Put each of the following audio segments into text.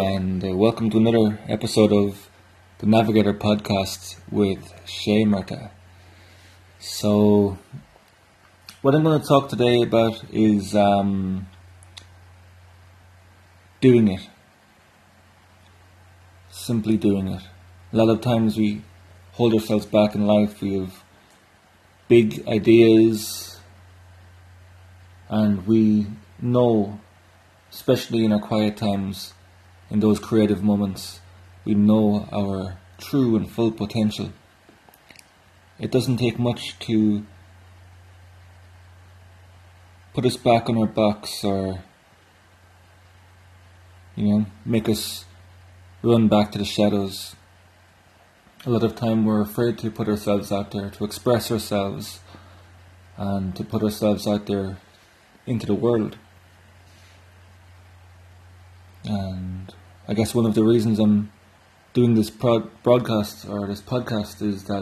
and welcome to another episode of the Navigator podcast with Shay Murtagh. So, what I'm going to talk today about is doing it. Simply doing it. A lot of times we hold ourselves back in life. We have big ideas, and we know, especially in our quiet times, in those creative moments, we know our true and full potential. It doesn't take much to put us back on our box or, make us run back to the shadows. A lot of time we're afraid to put ourselves out there, to express ourselves, and to put ourselves out there into the world. And I guess one of the reasons I'm doing this broadcast or this podcast is that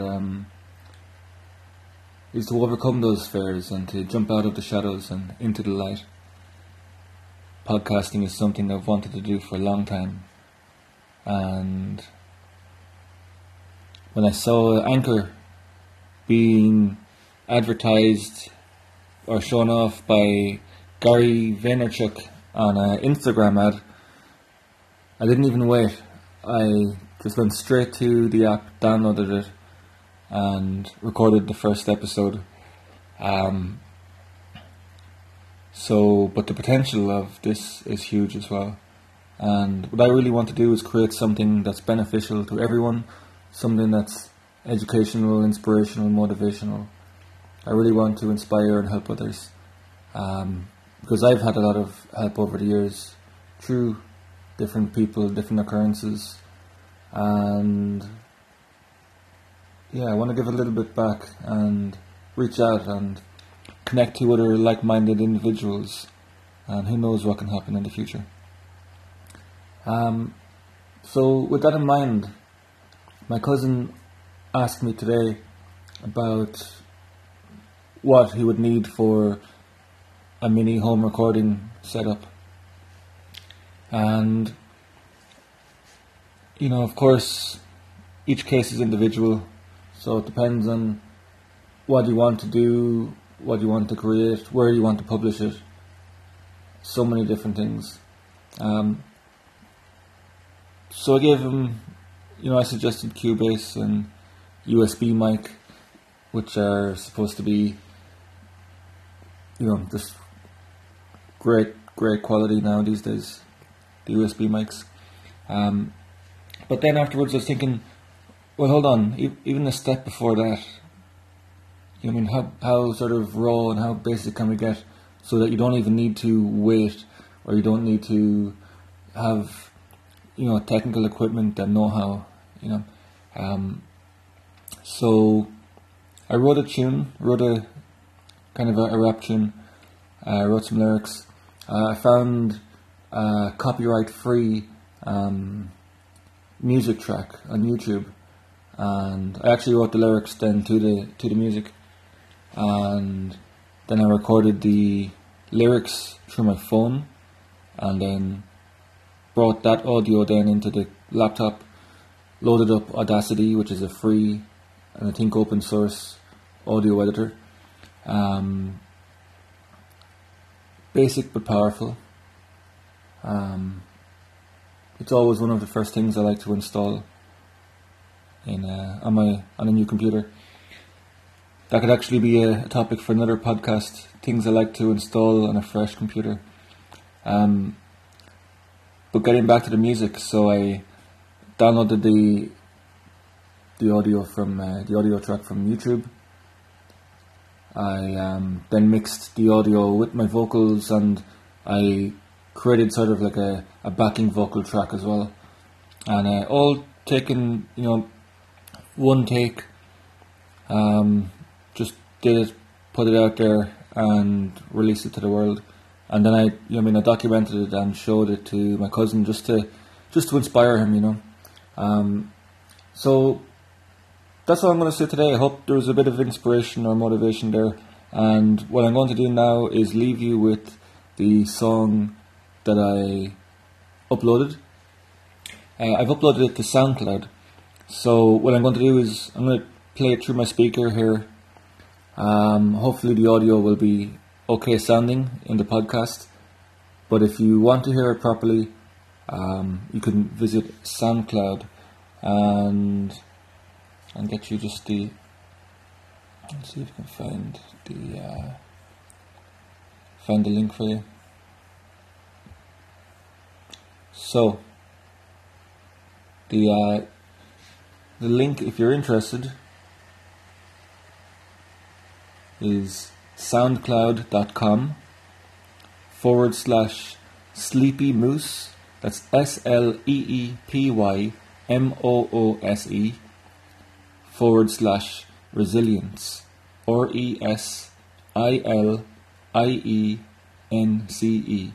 is to overcome those fears and to jump out of the shadows and into the light. Podcasting is something I've wanted to do for a long time, and when I saw Anchor being advertised or shown off by Gary Vaynerchuk on an Instagram ad, I didn't even wait. I just went straight to the app, downloaded it, and recorded the first episode. But the potential of this is huge as well. And what I really want to do is create something that's beneficial to everyone, something that's educational, inspirational, motivational. I really want to inspire and help others, because I've had a lot of help over the years through different people, different occurrences, and I want to give a little bit back and reach out and connect to other like-minded individuals, and who knows what can happen in the future. So with that in mind, my cousin asked me today about what he would need for a mini home recording setup. And, of course, each case is individual, so it depends on what you want to do, what you want to create, where you want to publish it. So many different things. So I gave him, I suggested Cubase and USB mic, which are supposed to be, just great quality now these days, the USB mics. But then afterwards I was thinking, well, hold on, even a step before that, how sort of raw and how basic can we get so that you don't even need to wait, or you don't need to have, technical equipment and know-how, So I wrote a kind of a rap tune. I wrote some lyrics. I found a copyright-free music track on YouTube, and I actually wrote the lyrics then to the music, and then I recorded the lyrics through my phone, and then brought that audio then into the laptop, loaded up Audacity, which is a free and I think open source audio editor. Basic but powerful. It's always one of the first things I like to install on a new computer. That could actually be a topic for another podcast. Things I like to install on a fresh computer. But getting back to the music, so I downloaded the audio from the audio track from YouTube. I then mixed the audio with my vocals, and I created sort of like a backing vocal track as well. And all taken, one take. Just did it, put it out there, and released it to the world. And then I documented it and showed it to my cousin just to inspire him, So that's all I'm going to say today. I hope there was a bit of inspiration or motivation there. And what I'm going to do now is leave you with the song that I uploaded I've uploaded it to SoundCloud. So what I'm going to do is I'm going to play it through my speaker here. Hopefully the audio will be okay sounding in the podcast. But if you want to hear it properly, you can visit SoundCloud and get you just the. Let's see if I can find the link for you. So the link, if you're interested, is soundcloud.com/Sleepy Moose. That's SleepyMoose/resilience. RESILIENCE.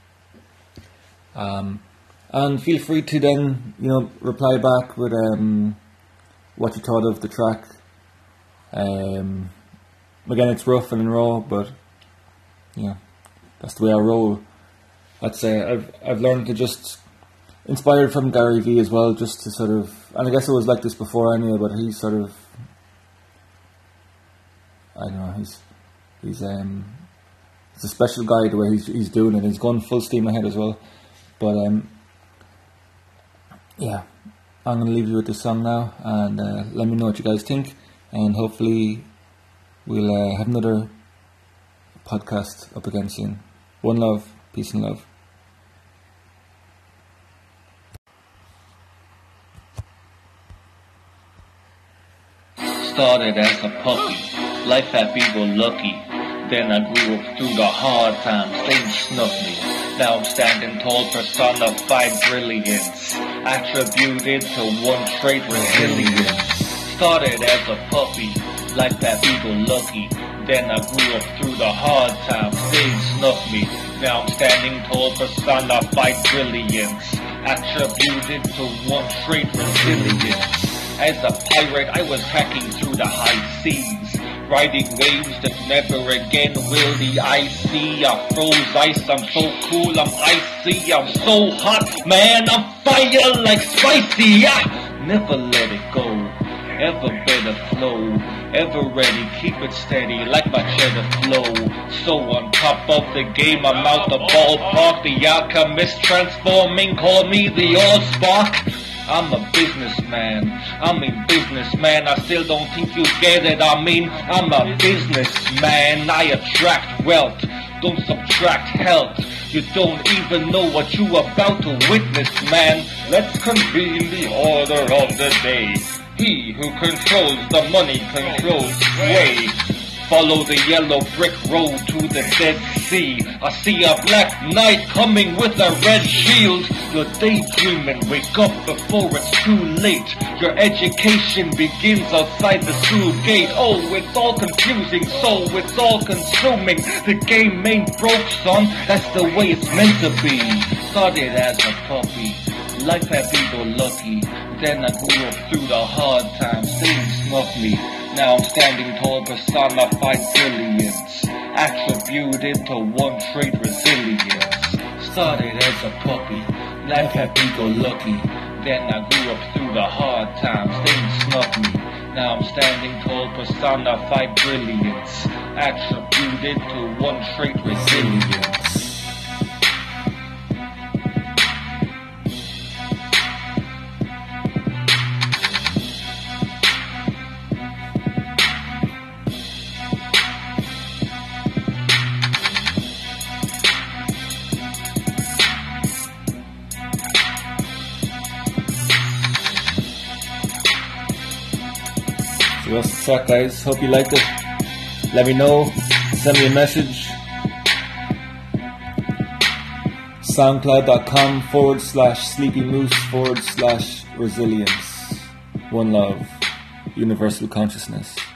And feel free to then, reply back with what you thought of the track. Again, it's rough and raw, but that's the way I roll. I've learned to just, inspired from Gary Vee as well, just to sort of, and I guess it was like this before anyway, but he's sort of, I don't know, he's a special guy the way he's doing it. He's going full steam ahead as well. But I'm going to leave you with this song now, and let me know what you guys think, and hopefully we'll have another podcast up again soon. One love, peace and love. Started as a puppy, life happy-go-lucky. Then I grew up through the hard times, things snuffed me. Now I'm standing tall, personified brilliance, attributed to one trait, resilience. Started as a puppy, life happy-go-lucky. Then I grew up through the hard times, things snuffed me. Now I'm standing tall, personified brilliance, attributed to one trait, resilience. As a pirate, I was hacking through the high seas, riding waves that never again will the eye see. I froze ice, I'm so cool, I'm icy, I'm so hot, man, I'm fire like spicy. Never let it go, ever better flow, ever ready, keep it steady like my cheddar flow. So on top of the game, I'm out the ballpark, the alchemist transforming, call me the Allspark. I'm a businessman, businessman, I still don't think you get it, I'm a businessman, I attract wealth, don't subtract health, you don't even know what you about to witness, man. Let's convene the order of the day, he who controls the money controls sway. Follow the yellow brick road to the Dead Sea. I see a black knight coming with a red shield. You're daydreaming, wake up before it's too late. Your education begins outside the school gate. Oh, it's all confusing, so it's all consuming. The game ain't broke, son, that's the way it's meant to be. Started as a puppy, life happy-go-lucky. Then I grew up through the hard times, things snuffed me. Now I'm standing tall, personified brilliance, attributed to one trait, resilience. Started as a puppy, life happy-go-lucky. Then I grew up through the hard times, things snuffed me. Now I'm standing tall, personified brilliance, attributed to one trait, resilience. So that's the track, guys. Hope you liked it. Let me know. Send me a message. SoundCloud.com/SleepyMoose/resilience. One love. Universal consciousness.